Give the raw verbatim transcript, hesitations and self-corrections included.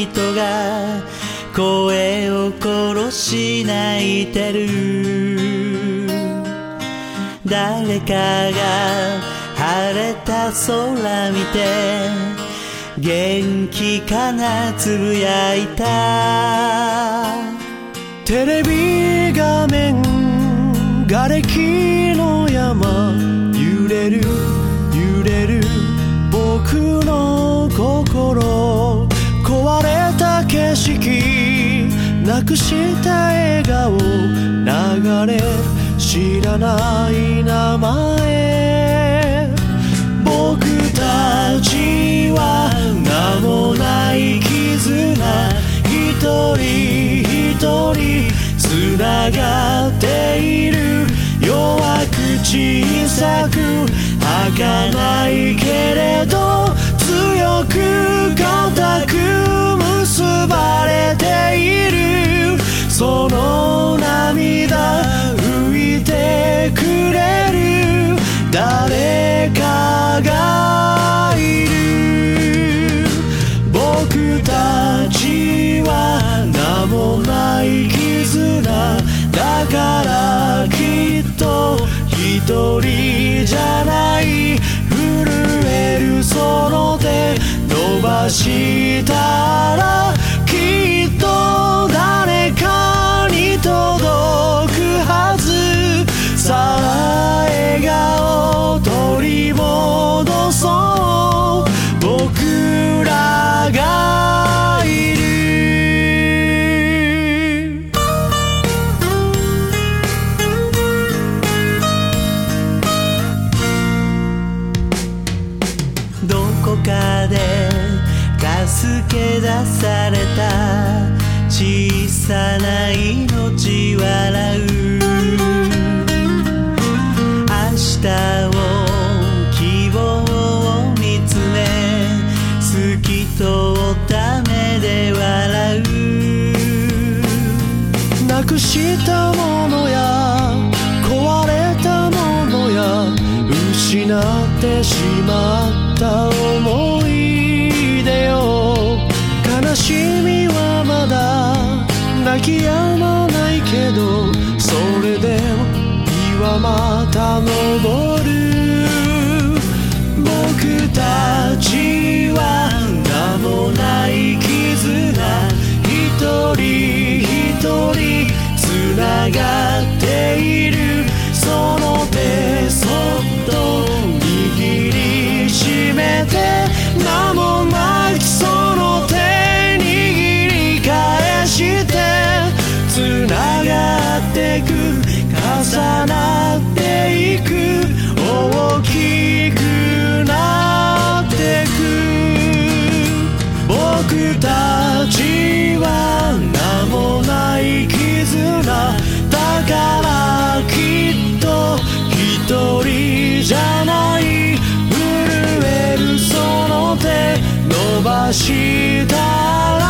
人が声を殺し泣いてる。誰かが晴れた空見て元気かなつぶやいた。 テレビ画面瓦礫の山、揺れる揺れる僕の心、壊れた景色、なくした笑顔、流れ知らない名前。僕たちは名もない絆、一人一人つながっている。弱く小さく儚いけれど強く固く結ばれている。その涙拭いてくれる誰かがいる。僕たちは名もない絆だからきっと一人じゃない。震えるその手伸ばしたらきっと誰かに届くはず。さあ笑顔取り戻そう、僕らがいる。 どこかで助け出された小さな命笑う。明日を希望を見つめ透き通った目で笑う。 なくしたものや壊れたものや失ってしまった思い出よ。悲しみはまだ泣き止まないけど、それでも日はまた昇る。僕たちは名もない絆、一人一人つながっている。その手そっと握りしめて、名もないその手握り返して、つながってく重なっていく、大きくなってく。僕たちは名もない絆だからきっと一人じゃない。震えるその手伸ばしたら